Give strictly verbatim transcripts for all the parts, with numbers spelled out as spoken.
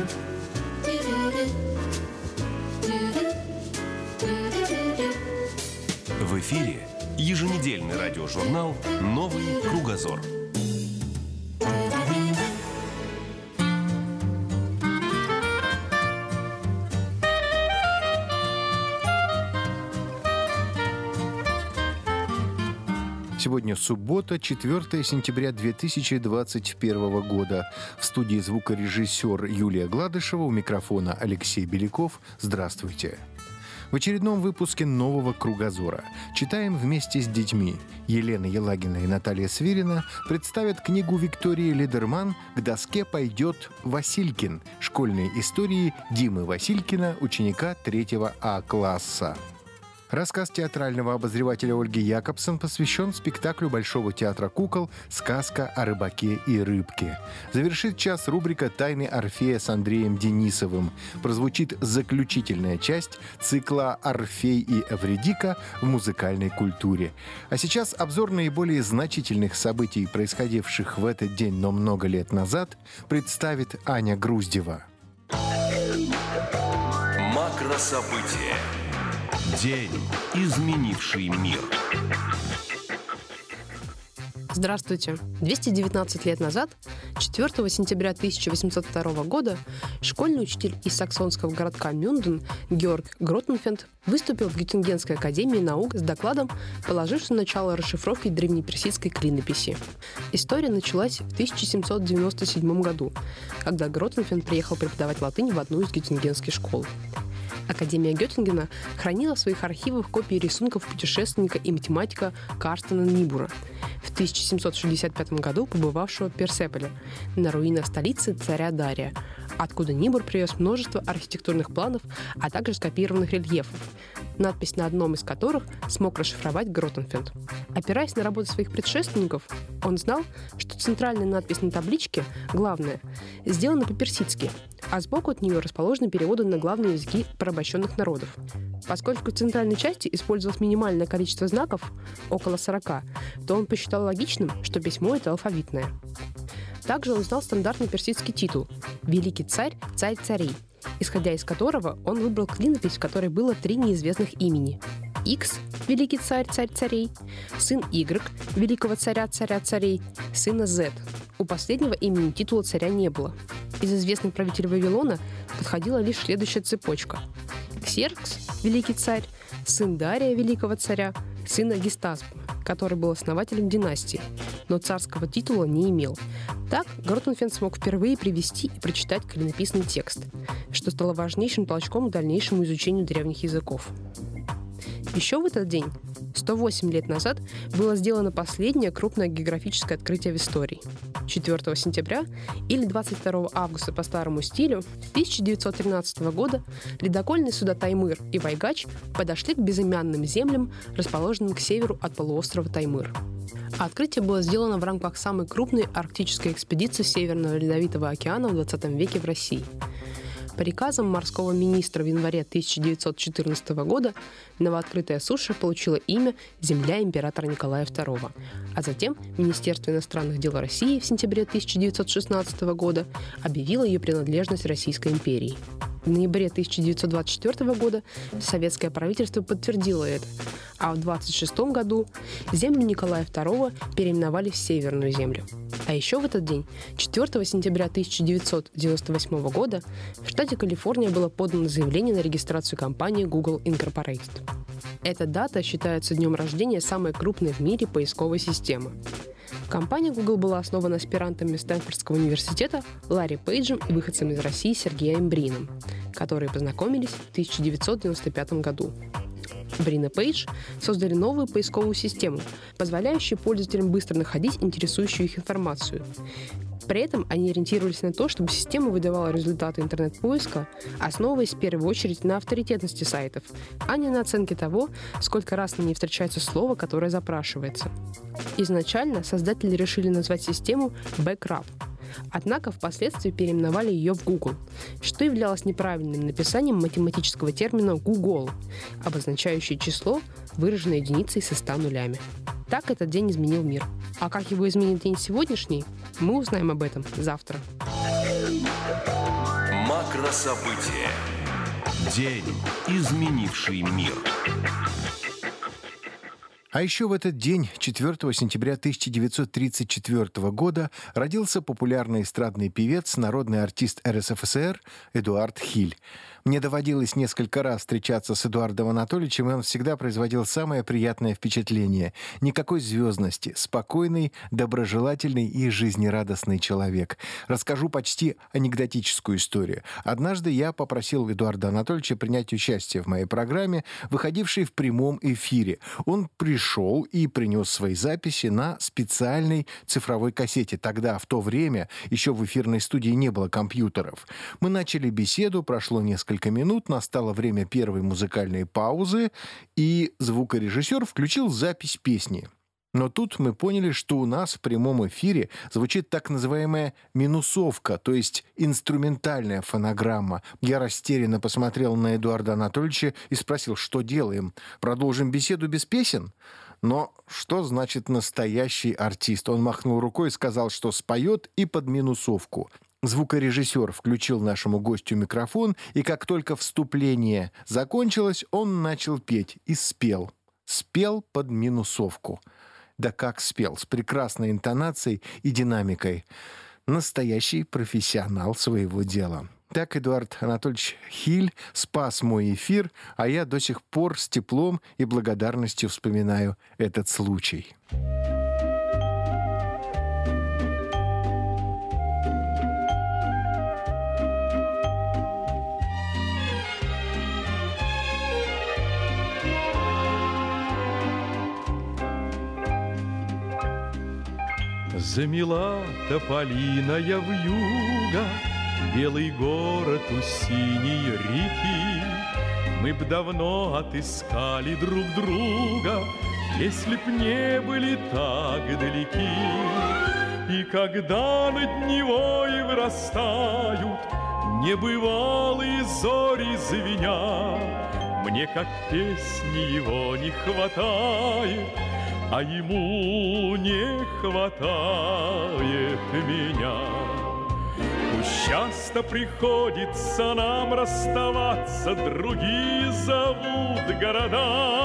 В эфире еженедельный радиожурнал «Новый кругозор». Сегодня суббота, четвёртое сентября две тысячи двадцать первого года. В студии звукорежиссер Юлия Гладышева, у микрофона Алексей Беляков. Здравствуйте. В очередном выпуске «Нового кругозора» читаем вместе с детьми. Елена Елагина и Наталья Свирина представят книгу Виктории Лидерман «К доске пойдет Василькин. Школьные истории Димы Василькина, ученика третьего А класса». Рассказ театрального обозревателя Ольги Якобсон посвящен спектаклю Большого театра кукол «Сказка о рыбаке и рыбке». Завершит час рубрика «Тайны Орфея» с Андреем Денисовым. Прозвучит заключительная часть цикла «Орфей и Эвридика» в музыкальной культуре. А сейчас обзор наиболее значительных событий, происходивших в этот день, но много лет назад, представит Аня Груздева. Макрособытия. День, изменивший мир. Здравствуйте. двести девятнадцать лет назад, четвёртого сентября тысяча восемьсот второго года, школьный учитель из саксонского городка Мюнден Георг Гротенфенд выступил в Геттингенской академии наук с докладом, положившим начало расшифровке древнеперсидской клинописи. История началась в тысяча семьсот девяносто седьмом году, когда Гротенфенд приехал преподавать латынь в одну из геттингенских школ. Академия Геттингена хранила в своих архивах копии рисунков путешественника и математика Карстена Нибура, в тысяча семьсот шестьдесят пятом году побывавшего в Персеполе, на руинах столицы царя Дария, откуда Нибур привез множество архитектурных планов, а также скопированных рельефов, надпись на одном из которых смог расшифровать Гротенфенд. Опираясь на работу своих предшественников, он знал, что центральная надпись на табличке, главная, сделана по-персидски, а сбоку от нее расположены переводы на главные языки порабощенных народов. Поскольку в центральной части использовалось минимальное количество знаков, около сорока, то он посчитал логичным, что письмо это алфавитное. Также он знал стандартный персидский титул «Великий царь, царь царей», исходя из которого он выбрал клинопись, в которой было три неизвестных имени. X – великий царь, царь царей, сын Y – великого царя, царя царей, сына Z. У последнего имени титула царя не было. Из известных правителей Вавилона подходила лишь следующая цепочка. Ксеркс – великий царь, сын Дария, великого царя, сын Агистаспа, который был основателем династии, но царского титула не имел. Так Гротенфенд смог впервые привести и прочитать клинописный текст, что стало важнейшим толчком к дальнейшему изучению древних языков. Еще в этот день, сто восемь лет назад, было сделано последнее крупное географическое открытие в истории. четвёртого сентября или двадцать второго августа по старому стилю тысяча девятьсот тринадцатого года ледокольные суда Таймыр и Вайгач подошли к безымянным землям, расположенным к северу от полуострова Таймыр. Открытие было сделано в рамках самой крупной арктической экспедиции Северного Ледовитого океана в двадцатом веке в России. По приказам морского министра в январе тысяча девятьсот четырнадцатого года новооткрытая суша получила имя «Земля императора Николая второго», а затем Министерство иностранных дел России в сентябре тысяча девятьсот шестнадцатого года объявило ее принадлежность Российской империи. В ноябре тысяча девятьсот двадцать четвёртого года советское правительство подтвердило это, а в двадцать шестом году землю Николая второго переименовали в Северную землю. А еще в этот день, четвёртого сентября тысяча девятьсот девяносто восьмого года, в штате Калифорния было подано заявление на регистрацию компании Google Incorporated. Эта дата считается днем рождения самой крупной в мире поисковой системы. Компания Google была основана аспирантами Стэнфордского университета Ларри Пейджем и выходцем из России Сергеем Брином, которые познакомились в тысяча девятьсот девяносто пятом году. Брин и Пейдж создали новую поисковую систему, позволяющую пользователям быстро находить интересующую их информацию. При этом они ориентировались на то, чтобы система выдавала результаты интернет-поиска, основываясь в первую очередь на авторитетности сайтов, а не на оценке того, сколько раз на ней встречается слово, которое запрашивается. Изначально создатели решили назвать систему Backrub, однако впоследствии переименовали ее в Google, что являлось неправильным написанием математического термина Google, обозначающий число, выраженное единицей со ста нулями. Так этот день изменил мир. А как его изменит день сегодняшний, мы узнаем об этом завтра. Макрособытия. День, изменивший мир. А еще в этот день, четвёртого сентября тысяча девятьсот тридцать четвёртого года, родился популярный эстрадный певец, народный артист эр эс эф эс эр Эдуард Хиль. Мне доводилось несколько раз встречаться с Эдуардом Анатольевичем, и он всегда производил самое приятное впечатление. Никакой звездности, спокойный, доброжелательный и жизнерадостный человек. Расскажу почти анекдотическую историю. Однажды я попросил Эдуарда Анатольевича принять участие в моей программе, выходившей в прямом эфире. Он пришел и принес свои записи на специальной цифровой кассете. Тогда, в то время, еще в эфирной студии не было компьютеров. Мы начали беседу, прошло несколько минут, настало время первой музыкальной паузы, и звукорежиссер включил запись песни. Но тут мы поняли, что у нас в прямом эфире звучит так называемая минусовка, то есть инструментальная фонограмма. Я растерянно посмотрел на Эдуарда Анатольевича и спросил, что делаем? Продолжим беседу без песен? Но что значит настоящий артист? Он махнул рукой и сказал, что споет и под минусовку. Звукорежиссер включил нашему гостю микрофон, и как только вступление закончилось, он начал петь и спел. Спел под минусовку. Да как спел, с прекрасной интонацией и динамикой. Настоящий профессионал своего дела. Так Эдуард Анатольевич Хиль спас мой эфир, а я до сих пор с теплом и благодарностью вспоминаю этот случай. Замела тополиная вьюга белый город у синей реки. Мы б давно отыскали друг друга, если б не были так далеки. И когда над Невой вырастают небывалые зори звеня, мне, как песни, его не хватает, а ему не хватает меня. Пусть часто приходится нам расставаться, другие зовут города,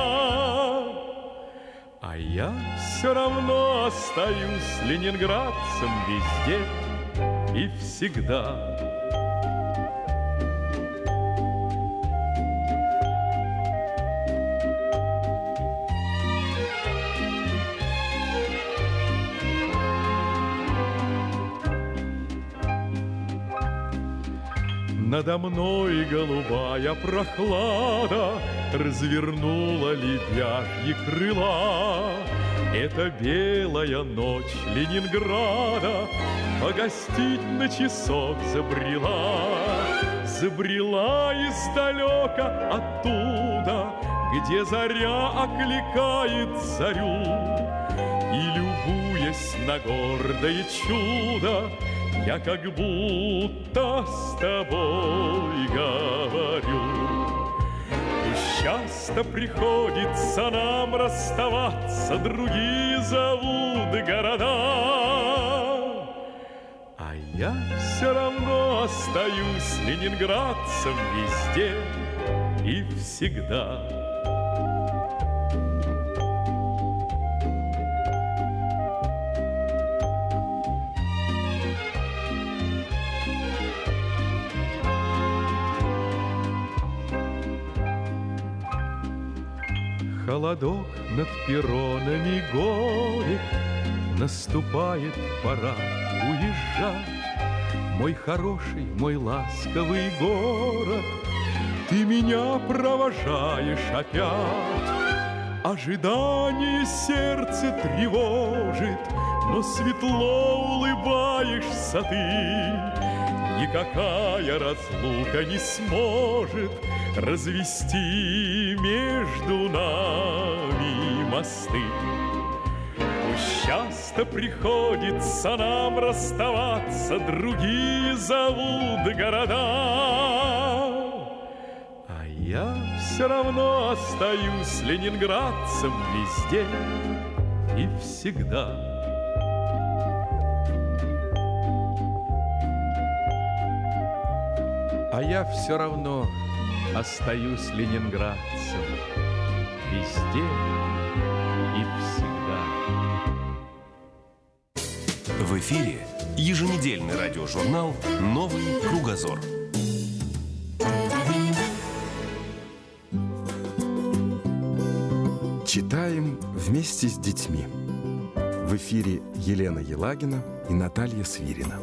а я все равно остаюсь ленинградцем везде и всегда. Надо мной голубая прохлада развернула лебяжьи крыла. Это белая ночь Ленинграда погостить на часок забрела. Забрела издалека оттуда, где заря окликает зарю. И, любуясь на гордое чудо, я как будто с тобой говорю. Пусть часто приходится нам расставаться, другие зовут города, а я все равно остаюсь ленинградцем везде и всегда. Холодок над перронами горек, наступает пора уезжать. Мой хороший, мой ласковый город, ты меня провожаешь опять. Ожидание сердце тревожит, но светло улыбаешься ты. Никакая разлука не сможет развести между нами мосты. Пусть часто приходится нам расставаться, другие зовут города, а я все равно остаюсь ленинградцем везде и всегда. А А я все равно остаюсь ленинградцем везде и всегда. В эфире еженедельный радиожурнал «Новый кругозор». Читаем вместе с детьми. В эфире Елена Елагина и Наталья Свирина.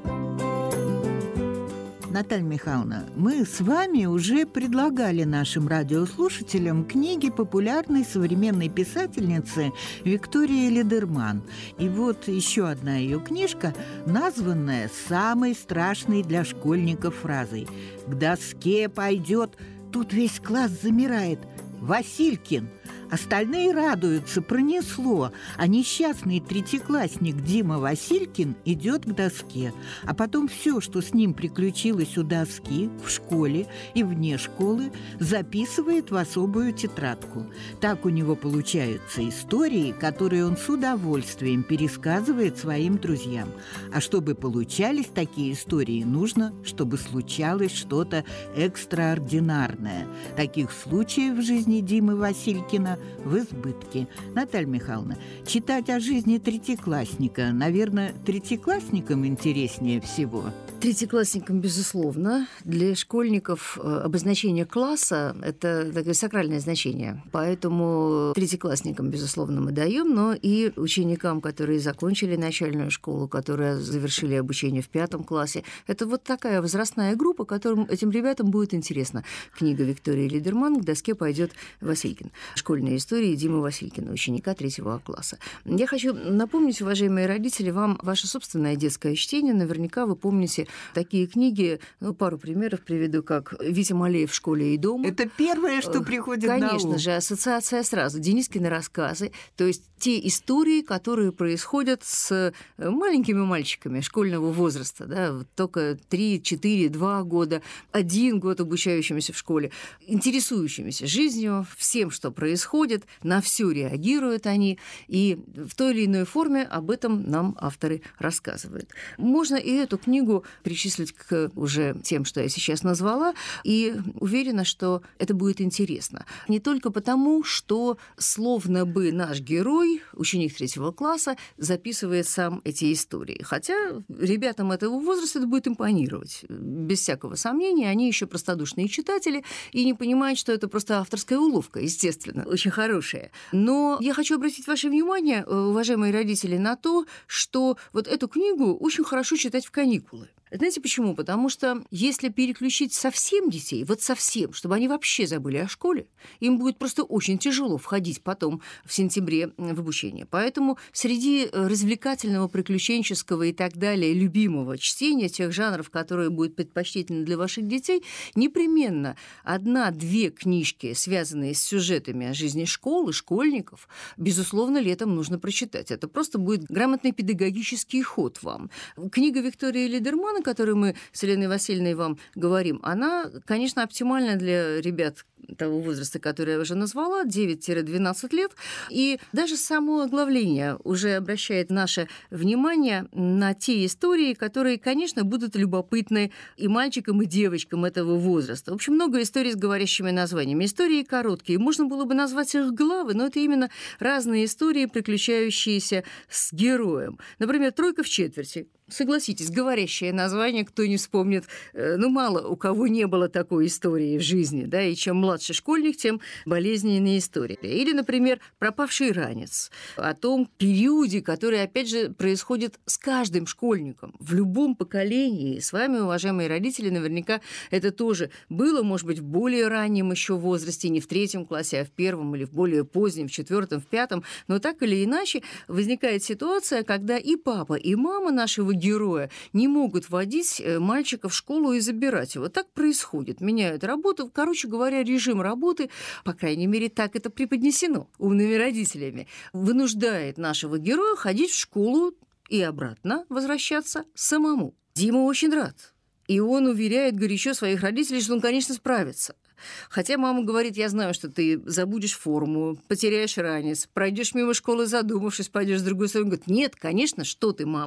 Наталья Михайловна, мы с вами уже предлагали нашим радиослушателям книги популярной современной писательницы Виктории Лидерман. И вот еще одна ее книжка, названная самой страшной для школьников фразой: «К доске пойдет». Тут весь класс замирает. Василькин. Остальные радуются, пронесло, а несчастный третьеклассник Дима Василькин идет к доске. А потом все, что с ним приключилось у доски, в школе и вне школы, записывает в особую тетрадку. Так у него получаются истории, которые он с удовольствием пересказывает своим друзьям. А чтобы получались такие истории, нужно, чтобы случалось что-то экстраординарное. Таких случаев в жизни Димы Василькина в избытке. Наталья Михайловна, читать о жизни третьеклассника, наверное, третьеклассникам интереснее всего. Третьеклассникам, безусловно. Для школьников обозначение класса – это такое сакральное значение. Поэтому третьеклассникам, безусловно, мы даем, но и ученикам, которые закончили начальную школу, которые завершили обучение в пятом классе. Это вот такая возрастная группа, которым этим ребятам будет интересна. Книга Виктории Лидерман «К доске пойдет Василькин». Школьные истории Димы Василькина, ученика третьего класса. Я хочу напомнить, уважаемые родители, вам ваше собственное детское чтение. Наверняка вы помните такие книги, ну, пару примеров приведу, как «Витя Малеев в школе и дома». Это первое, что приходит на ум. Конечно же, ассоциация сразу. Денискины рассказы, то есть те истории, которые происходят с маленькими мальчиками школьного возраста, да, только три, четыре, два года, один год обучающимися в школе, интересующимися жизнью, всем, что происходит, на все реагируют они, и в той или иной форме об этом нам авторы рассказывают. Можно и эту книгу причислить к уже тем, что я сейчас назвала, и уверена, что это будет интересно. Не только потому, что словно бы наш герой, ученик третьего класса, записывает сам эти истории. Хотя ребятам этого возраста это будет импонировать. Без всякого сомнения, они еще простодушные читатели и не понимают, что это просто авторская уловка, естественно, очень хорошая. Но я хочу обратить ваше внимание, уважаемые родители, на то, что вот эту книгу очень хорошо читать в каникулы. Знаете почему? Потому что если переключить совсем детей, вот совсем, чтобы они вообще забыли о школе, им будет просто очень тяжело входить потом в сентябре в обучение. Поэтому среди развлекательного, приключенческого и так далее любимого чтения, тех жанров, которые будут предпочтительны для ваших детей, непременно одна-две книжки, связанные с сюжетами о жизни школы, школьников, безусловно, летом нужно прочитать. Это просто будет грамотный педагогический ход вам. Книга Виктории Лидерман, о которой мы с Еленой Васильевной вам говорим, она, конечно, оптимальна для ребят того возраста, который я уже назвала, девять-двенадцать лет. И даже само оглавление уже обращает наше внимание на те истории, которые, конечно, будут любопытны и мальчикам, и девочкам этого возраста. В общем, много историй с говорящими названиями. Истории короткие. Можно было бы назвать их главы, но это именно разные истории, приключающиеся с героем. Например, «Тройка в четверти». Согласитесь, говорящее название, кто не вспомнит, ну, мало у кого не было такой истории в жизни, да, и чем младше школьник, тем болезненнее история. Или, например, «Пропавший ранец», о том периоде, который, опять же, происходит с каждым школьником в любом поколении. И с вами, уважаемые родители, наверняка это тоже было, может быть, в более раннем еще возрасте, не в третьем классе, а в первом или в более позднем, в четвертом, в пятом. Но так или иначе возникает ситуация, когда и папа, и мама нашего героя не могут водить мальчика в школу и забирать его. Так происходит. Меняют работу. Короче говоря, режим работы, по крайней мере, так это преподнесено умными родителями, вынуждает нашего героя ходить в школу и обратно возвращаться самому. Дима очень рад. И он уверяет горячо своих родителей, что он, конечно, справится. Хотя мама говорит: я знаю, что ты забудешь форму, потеряешь ранец, пройдешь мимо школы, задумавшись, пойдешь с другой стороны. Он говорит: нет, конечно, что ты, мама. То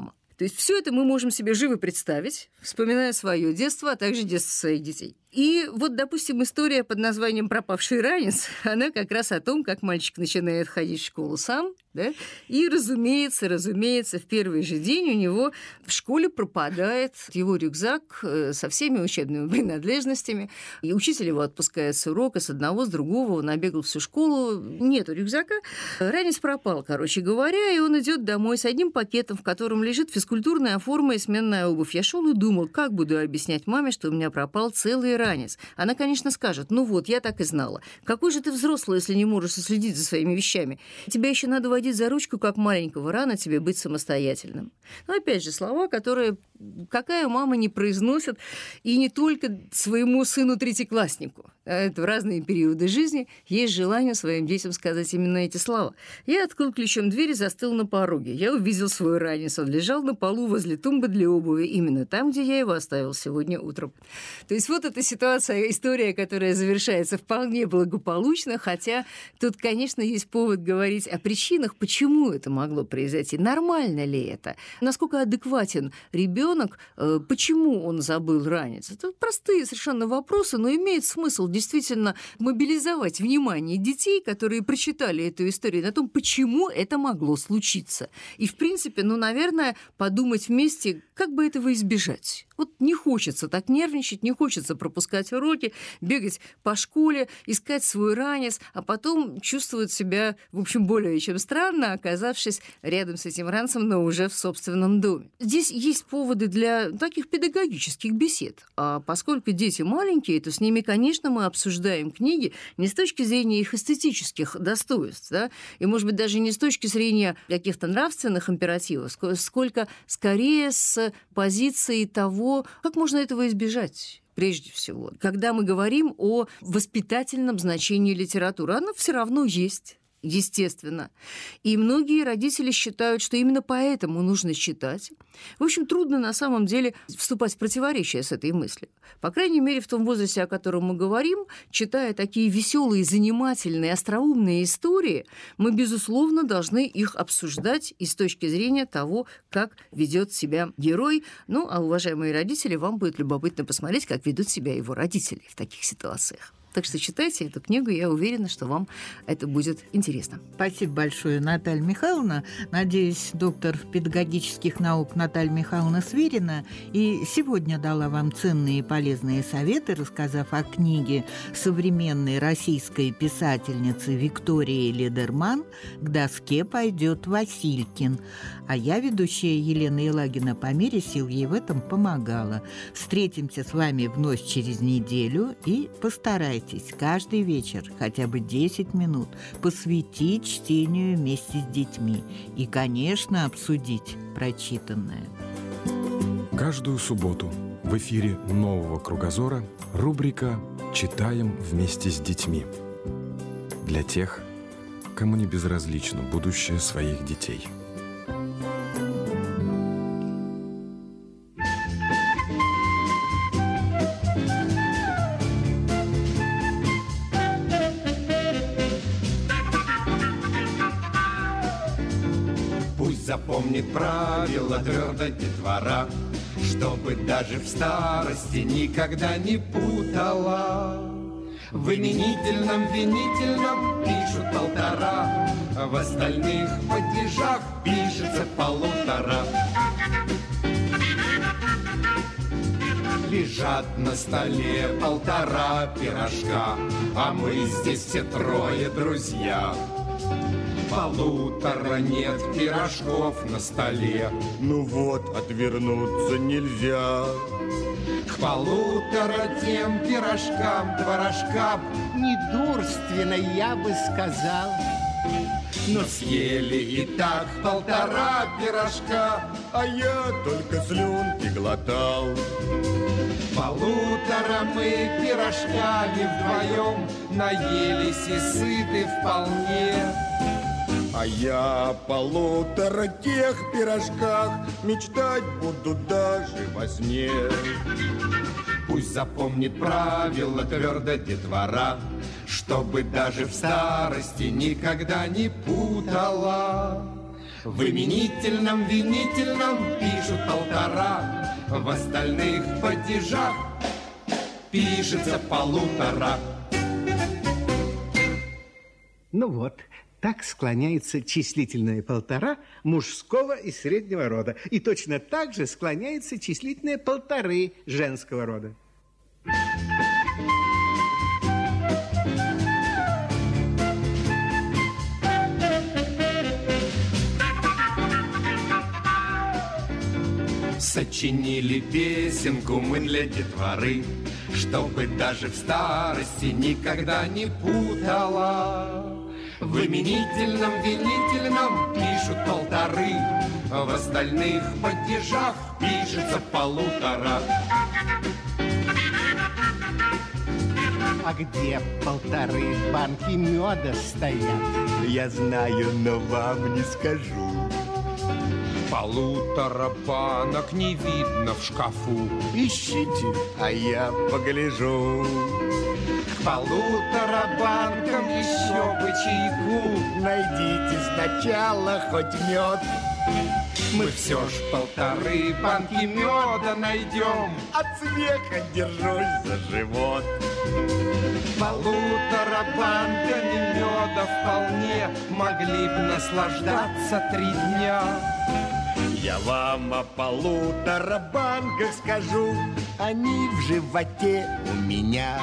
То есть все это мы можем себе живо представить, вспоминая свое детство, а также детство своих детей. И вот, допустим, история под названием «Пропавший ранец», она как раз о том, как мальчик начинает ходить в школу сам, да, и, разумеется, разумеется, в первый же день у него в школе пропадает его рюкзак со всеми учебными принадлежностями, и учитель его отпускает с урока, с одного, с другого, он обегал всю школу, нету рюкзака, ранец пропал, короче говоря, и он идет домой с одним пакетом, в котором лежит физкультурная форма и сменная обувь. Я шел и думал, как буду объяснять маме, что у меня пропал целый ранец. Она, конечно, скажет: ну вот, я так и знала. Какой же ты взрослый, если не можешь следить за своими вещами? Тебя еще надо водить за ручку, как маленького, рано тебе быть самостоятельным. Но опять же, слова, которые какая мама не произносит, и не только своему сыну-третьекласснику. Это в разные периоды жизни есть желание своим детям сказать именно эти слова. Я открыл ключом дверь и застыл на пороге. Я увидел свой ранец. Он лежал на полу возле тумбы для обуви, именно там, где я его оставил сегодня утром. То есть вот эта ситуация, история, которая завершается вполне благополучно, хотя тут, конечно, есть повод говорить о причинах, почему это могло произойти, нормально ли это, насколько адекватен ребенок, почему он забыл ранец. Это простые совершенно вопросы, но имеет смысл действительно мобилизовать внимание детей, которые прочитали эту историю, на том, почему это могло случиться. И, в принципе, ну, наверное, подумать вместе, как бы этого избежать. Вот не хочется так нервничать, не хочется пропускать уроки, бегать по школе, искать свой ранец, а потом чувствовать себя, в общем, более чем странно, оказавшись рядом с этим ранцем, но уже в собственном доме. Здесь есть поводы для таких педагогических бесед. А поскольку дети маленькие, то с ними, конечно, мы обсуждаем книги не с точки зрения их эстетических достоинств, да, и, может быть, даже не с точки зрения каких-то нравственных императивов, сколько скорее с позиции того, как можно этого избежать. Прежде всего, когда мы говорим о воспитательном значении литературы, оно все равно есть. Естественно. И многие родители считают, что именно поэтому нужно читать. В общем, трудно на самом деле вступать в противоречие с этой мыслью. По крайней мере, в том возрасте, о котором мы говорим, читая такие веселые, занимательные, остроумные истории, мы, безусловно, должны их обсуждать и с точки зрения того, как ведет себя герой. Ну, а, уважаемые родители, вам будет любопытно посмотреть, как ведут себя его родители в таких ситуациях. Так что читайте эту книгу, я уверена, что вам это будет интересно. Спасибо большое, Наталья Михайловна. Надеюсь, доктор педагогических наук Наталья Михайловна Свирина и сегодня дала вам ценные и полезные советы, рассказав о книге современной российской писательницы Виктории Лидерман «К доске пойдет Василькин». А я, ведущая Елена Елагина, по мере сил ей в этом помогала. Встретимся с вами вновь через неделю и постарайтесь каждый вечер хотя бы десять минут посвятить чтению вместе с детьми и, конечно, обсудить прочитанное. Каждую субботу в эфире «Нового кругозора» рубрика «Читаем вместе с детьми». Для тех, кому не безразлично будущее своих детей. Запомнит правила твердо детвора, чтобы даже в старости никогда не путала. В именительном, винительном пишут полтора, в остальных падежах пишется полутора. Лежат на столе полтора пирожка, а мы здесь все трое друзья. Полутора нет пирожков на столе. Ну вот, отвернуться нельзя. К полутора тем пирожкам, творожкам недурственно, я бы сказал. Но съели и так полтора пирожка, а я только слюнки глотал. Полутора мы пирожками вдвоем наелись и сыты вполне. А я о полутора тех пирожках мечтать буду даже во сне. Пусть запомнит правила твердо детвора, чтобы даже в старости никогда не путала. В именительном, винительном пишут полтора, в остальных падежах пишется полутора. Ну вот, так склоняется числительное полтора мужского и среднего рода. И точно так же склоняется числительное полторы женского рода. Сочинили песенку мы для детворы, чтобы даже в старости никогда не путала. В именительном, винительном пишут полторы, в остальных падежах пишется полутора. А где полторы банки меда стоят? Я знаю, но вам не скажу. Полутора банок не видно в шкафу. Ищите, а я погляжу. К полутора банкам еще бы чайку. Найдите сначала хоть мед. Мы все ж полторы банки меда найдем. От смеха держусь за живот. Полутора банками меда вполне могли бы наслаждаться три дня. Я вам о полутора банках скажу, они в животе у меня.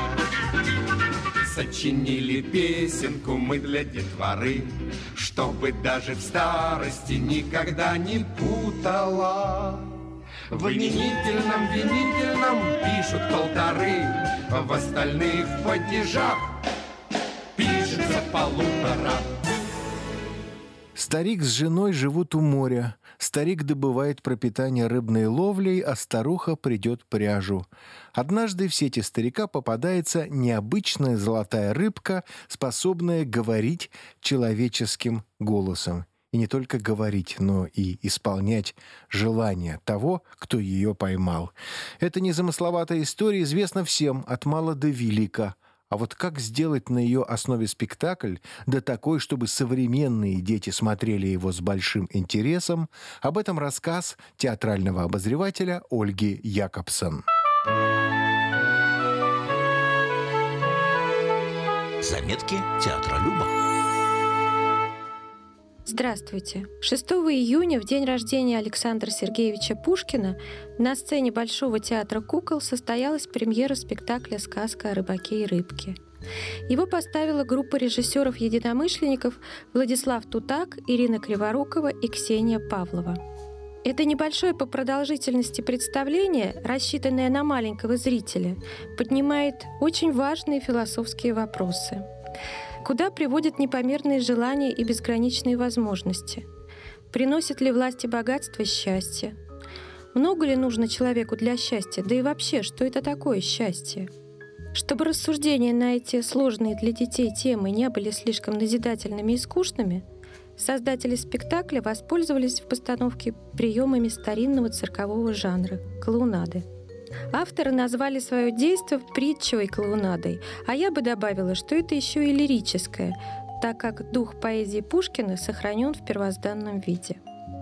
Сочинили песенку мы для детворы, чтобы даже в старости никогда не путала. В именительном, винительном пишут полторы, в остальных падежах пишется полутора. Старик с женой живут у моря. Старик добывает пропитание рыбной ловлей, а старуха придет пряжу. Однажды в сети старика попадается необычная золотая рыбка, способная говорить человеческим голосом. И не только говорить, но и исполнять желания того, кто ее поймал. Эта незамысловатая история известна всем, от мала до велика. А вот как сделать на ее основе спектакль, да такой, чтобы современные дети смотрели его с большим интересом, об этом рассказ театрального обозревателя Ольги Якобсон. Заметки театролюба. Здравствуйте. шестого июня, в день рождения Александра Сергеевича Пушкина, на сцене Большого театра кукол состоялась премьера спектакля «Сказка о рыбаке и рыбке». Его поставила группа режиссеров-единомышленников Владислав Тутак, Ирина Криворукова и Ксения Павлова. Это небольшое по продолжительности представление, рассчитанное на маленького зрителя, поднимает очень важные философские вопросы. Куда приводят непомерные желания и безграничные возможности? Приносит ли власть и богатство счастье? Много ли нужно человеку для счастья? Да и вообще, что это такое счастье? Чтобы рассуждения на эти сложные для детей темы не были слишком назидательными и скучными, создатели спектакля воспользовались в постановке приемами старинного циркового жанра – клоунады. Авторы назвали свое действо притчевой клоунадой, а я бы добавила, что это еще и лирическое, так как дух поэзии Пушкина сохранен в первозданном виде.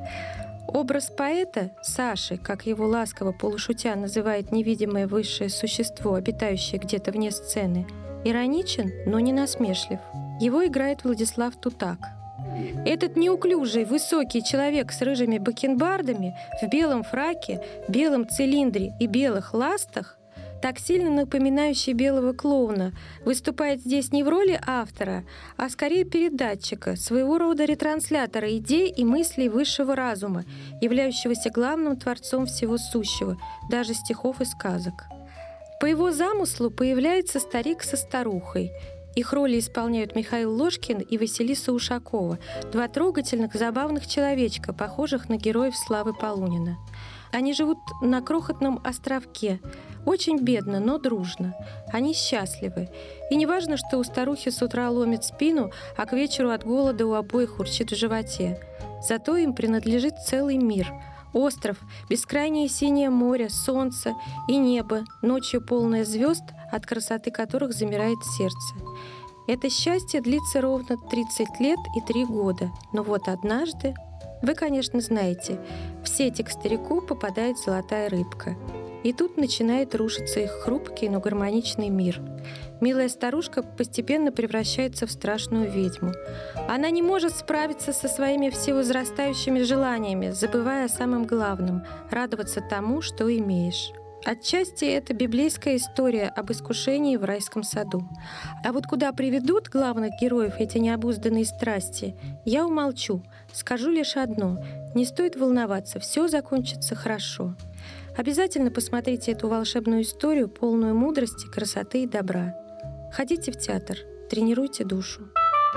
Образ поэта, Саши, как его ласково полушутя называет невидимое высшее существо, обитающее где-то вне сцены, ироничен, но не насмешлив. Его играет Владислав Тутак. Этот неуклюжий, высокий человек с рыжими бакенбардами, в белом фраке, белом цилиндре и белых ластах, так сильно напоминающий белого клоуна, выступает здесь не в роли автора, а скорее передатчика, своего рода ретранслятора идей и мыслей высшего разума, являющегося главным творцом всего сущего, даже стихов и сказок. По его замыслу появляется старик со старухой. Их роли исполняют Михаил Ложкин и Василиса Ушакова, два трогательных, забавных человечка, похожих на героев Славы Полунина. Они живут на крохотном островке, очень бедно, но дружно. Они счастливы. И не важно, что у старухи с утра ломит спину, а к вечеру от голода у обоих урчит в животе. Зато им принадлежит целый мир. Остров, бескрайнее синее море, солнце и небо, ночью полное звезд, от красоты которых замирает сердце. Это счастье длится ровно тридцать лет и три года. Но вот однажды Вы, конечно, знаете, в сети к старику попадает золотая рыбка. И тут начинает рушиться их хрупкий, но гармоничный мир. Милая старушка постепенно превращается в страшную ведьму. Она не может справиться со своими всевозрастающими желаниями, забывая о самом главном — радоваться тому, что имеешь. Отчасти это библейская история об искушении в райском саду. А вот куда приведут главных героев эти необузданные страсти, я умолчу. Скажу лишь одно — не стоит волноваться, все закончится хорошо. Обязательно посмотрите эту волшебную историю, полную мудрости, красоты и добра. Ходите в театр, тренируйте душу.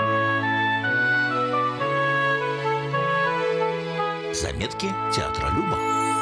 Заметки театролюба.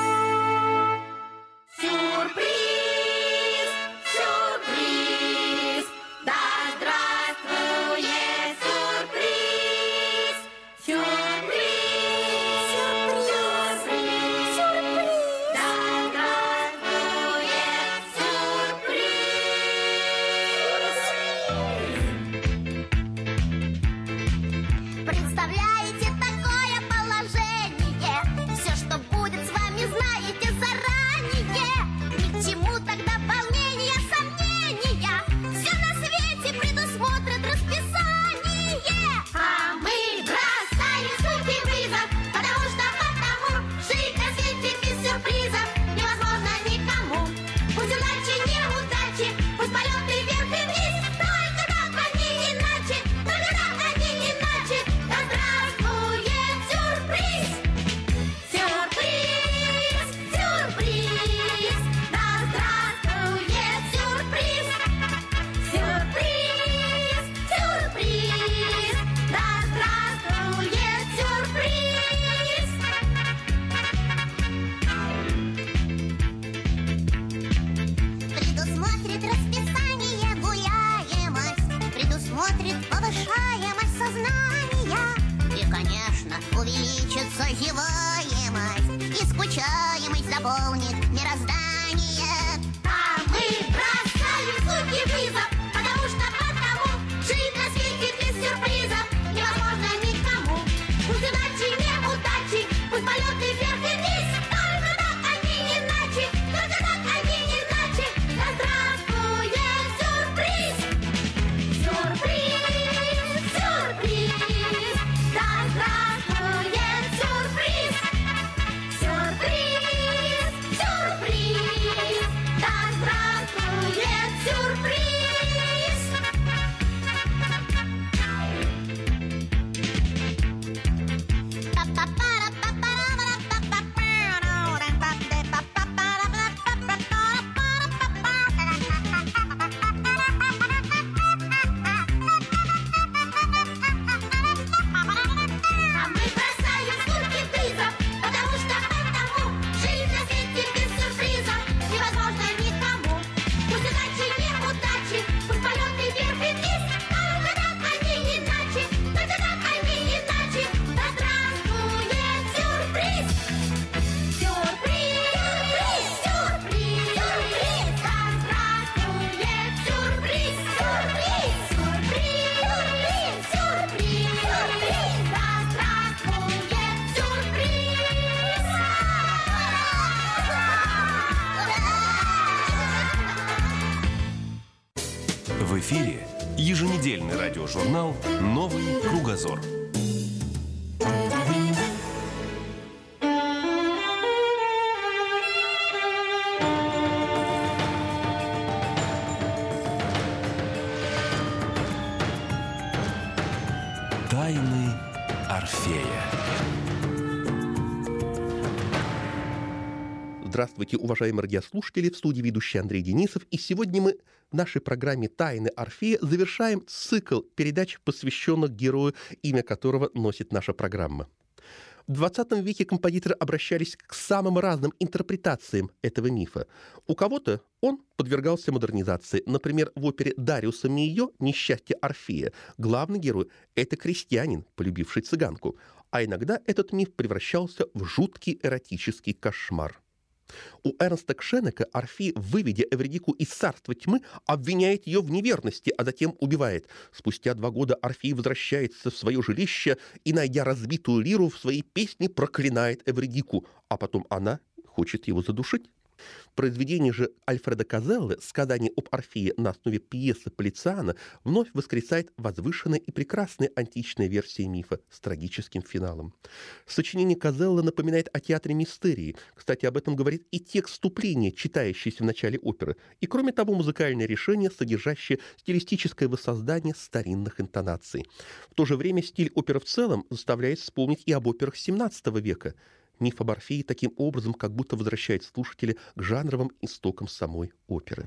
В эфире еженедельный радиожурнал «Новый кругозор». Тайны Орфея. Здравствуйте, уважаемые радиослушатели, в студии ведущий Андрей Денисов. И сегодня мы в нашей программе «Тайны Орфея» завершаем цикл передач, посвященных герою, имя которого носит наша программа. В двадцатом веке композиторы обращались к самым разным интерпретациям этого мифа. У кого-то он подвергался модернизации. Например, в опере Дариуса Мийо «Несчастье Орфея» главный герой — это крестьянин, полюбивший цыганку. А иногда этот миф превращался в жуткий эротический кошмар. У Эрнста Кшенека Орфей, выведя Эвридику из царства тьмы, обвиняет ее в неверности, а затем убивает. Спустя два года Орфей возвращается в свое жилище и, найдя разбитую лиру, в своей песне проклинает Эвридику, а потом она хочет его задушить. В произведении же Альфреда Козеллы «Сказание об Орфее» на основе пьесы Полициана вновь воскресает возвышенная и прекрасная античная версия мифа с трагическим финалом. Сочинение Козеллы напоминает о театре мистерии. Кстати, об этом говорит и текст вступления, читающийся в начале оперы. И, кроме того, музыкальное решение, содержащее стилистическое воссоздание старинных интонаций. В то же время стиль оперы в целом заставляет вспомнить и об операх семнадцатого века. Миф об Орфее таким образом как будто возвращает слушателя к жанровым истокам самой оперы.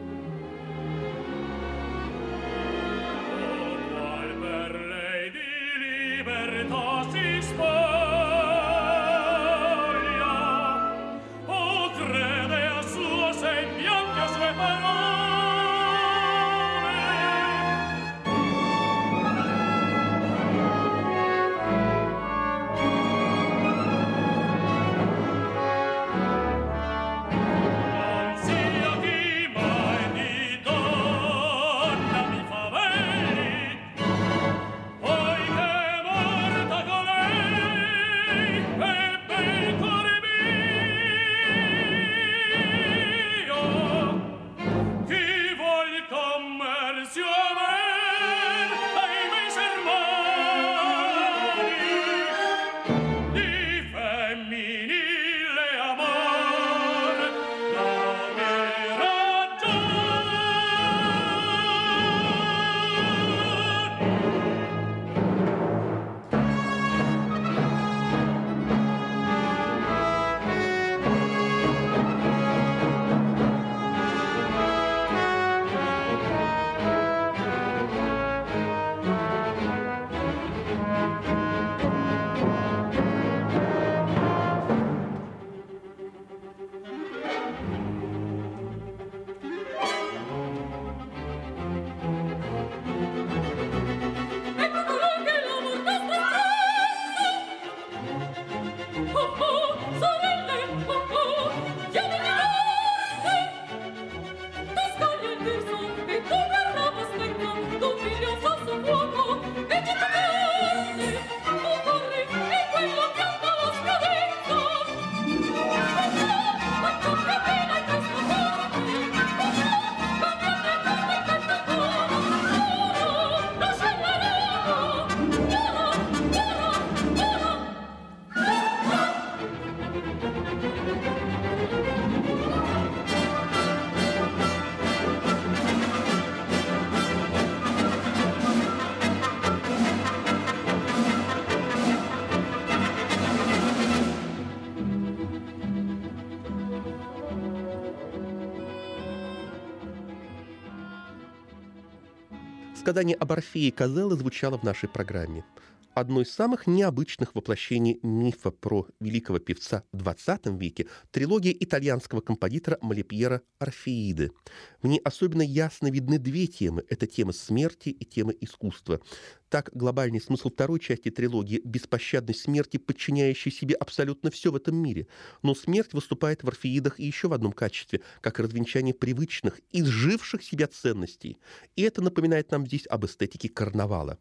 Сказание об Орфее Козеллы звучало в нашей программе. Одно из самых необычных воплощений мифа про великого певца в двадцатом веке – трилогия итальянского композитора Малипьера «Орфеиды». В ней особенно ясно видны две темы – это тема смерти и тема искусства. Так, глобальный смысл второй части трилогии – беспощадной смерти, подчиняющей себе абсолютно все в этом мире. Но смерть выступает в «Орфеидах» и еще в одном качестве – как развенчание привычных, изживших себя ценностей. И это напоминает нам здесь об эстетике карнавала.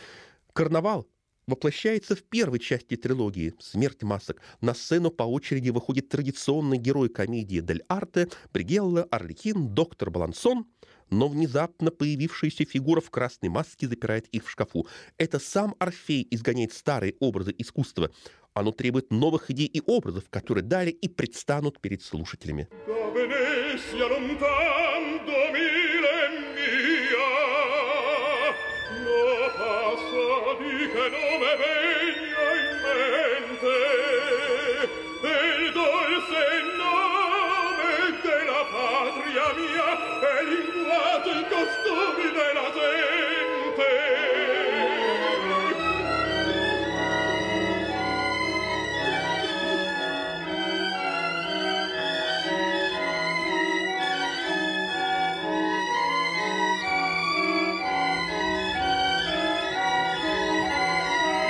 Карнавал воплощается в первой части трилогии «Смерть масок». На сцену по очереди выходит традиционный герой комедии «Дель Арте», Бригелла, Арлекин, доктор Балансон, но внезапно появившаяся фигура в красной маске запирает их в шкафу. Это сам Орфей изгоняет старые образы искусства. Оно требует новых идей и образов, которые далее и предстанут перед слушателями. Che non me venga in mente il dolce nome della patria mia e linguato i costumi della gente.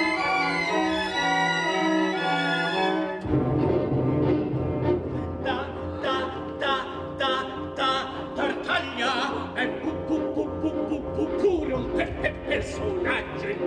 Da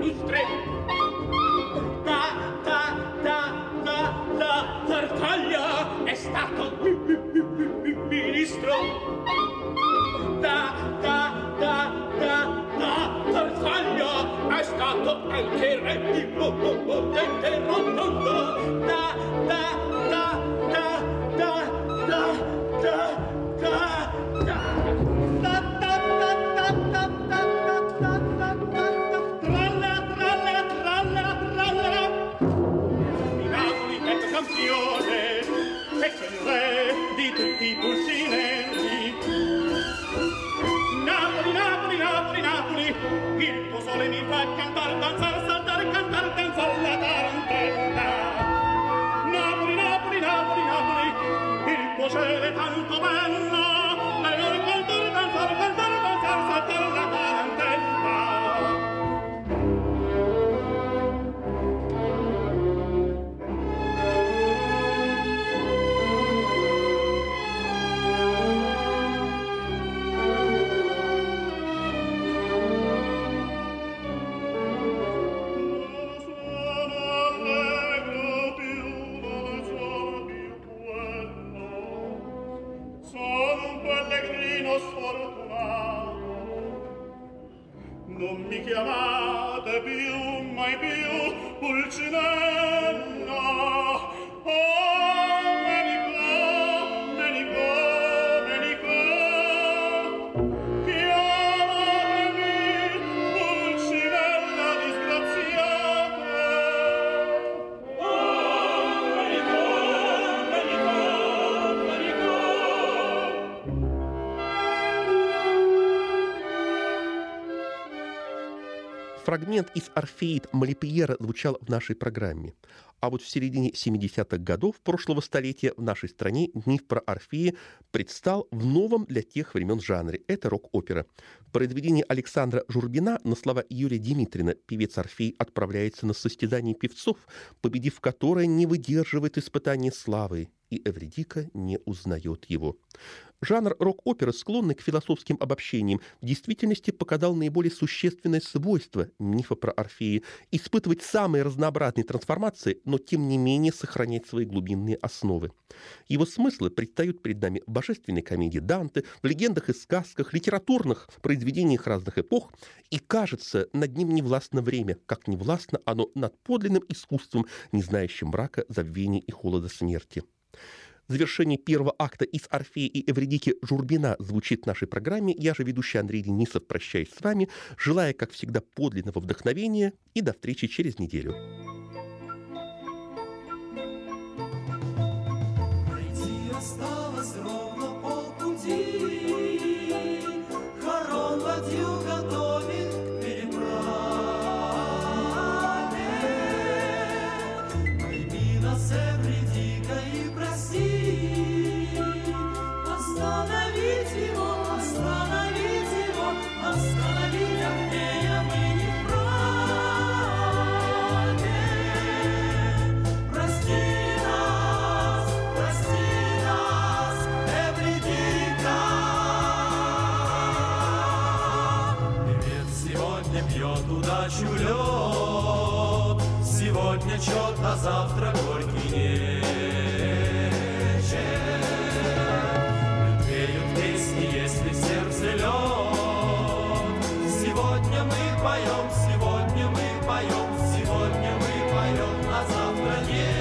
illustre. Da, da, da, da, da, Tartaglia è stato ministro. Da, da, da, da, da, Tartaglia è stato anche re di potente rotondo. Da, da, da, da, da, da, da, da, da. Questo è il re di tutti i pulcinenti. Napoli, Napoli, Napoli, Napoli, il tuo sole mi fa cantare, danzare, saltare, cantare, danzare la tarantella. Napoli, Napoli, Napoli, Napoli, il tuo cielo è tanto bello, e ora cantare, danzare, cantare, danzare, saltare la tarantella. Non mi chiamate più, mai più, Pulcinella. Oh, Menico, Menico, Menico. Chiamatemi Pulcinella disgraziata. Oh, Menico, Menico, Menico. Фрагмент из «Орфеид» Малипьера звучал в нашей программе. А вот в середине семидесятых годов прошлого столетия в нашей стране миф про Орфея предстал в новом для тех времен жанре. Это рок-опера. В произведении Александра Журбина на слова Юрия Димитрина певец Орфей отправляется на состязание певцов, победив которое не выдерживает испытания славы, и Эвридика не узнает его. Жанр рок-оперы, склонный к философским обобщениям, в действительности показал наиболее существенное свойство мифа про Орфея – испытывать самые разнообразные трансформации, но тем не менее сохранять свои глубинные основы. Его смыслы предстают перед нами в божественной комедии Данте, в легендах и сказках, литературных произведениях разных эпох, и, кажется, над ним не властно время, как не властно оно над подлинным искусством, не знающим мрака, забвения и холода смерти. Завершение первого акта из «Орфея и Эвридики» Журбина звучит в нашей программе. Я же ведущий Андрей Денисов прощаюсь с вами, желая, как всегда, подлинного вдохновения и до встречи через неделю. Пройти осталось ровно полпути, Харон ладью готовит к переправе. Пойми нас, Эвридика, и прости. Остановить его, остановить его, остановить Орфея мы не вправе. Прости нас, прости нас, Эвридика. Певец сегодня пьет удачу лед, сегодня чет, а завтра горький нечет. Если сердце лед, сегодня мы поем, сегодня мы поем, сегодня мы поем, а завтра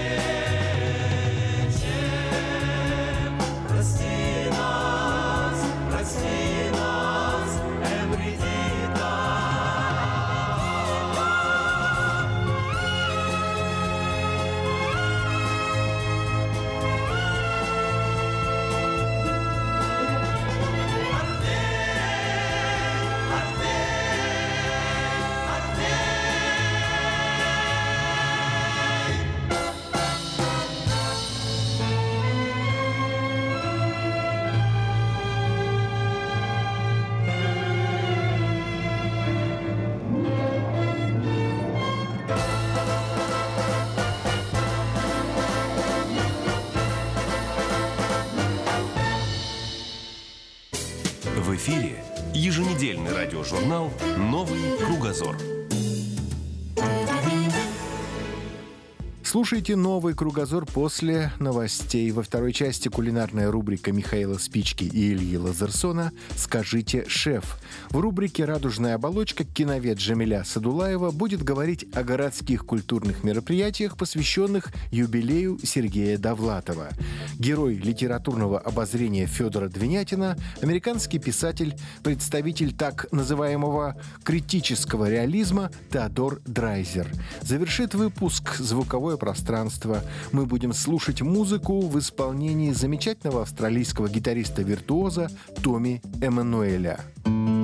нечем. Прости нас, прости нас, Эвридика. В эфире еженедельный радиожурнал «Новый кругозор». Слушайте новый «Кругозор» после новостей. Во второй части кулинарная рубрика Михаила Спички и Ильи Лазерсона «Скажите, шеф». В рубрике «Радужная оболочка» киновед Джамиля Садулаева будет говорить о городских культурных мероприятиях, посвященных юбилею Сергея Довлатова. Герой литературного обозрения Федора Двинятина, американский писатель, представитель так называемого критического реализма Теодор Драйзер. Завершит выпуск звуковое пространство. Мы будем слушать музыку в исполнении замечательного австралийского гитариста-виртуоза Томми Эммануэля.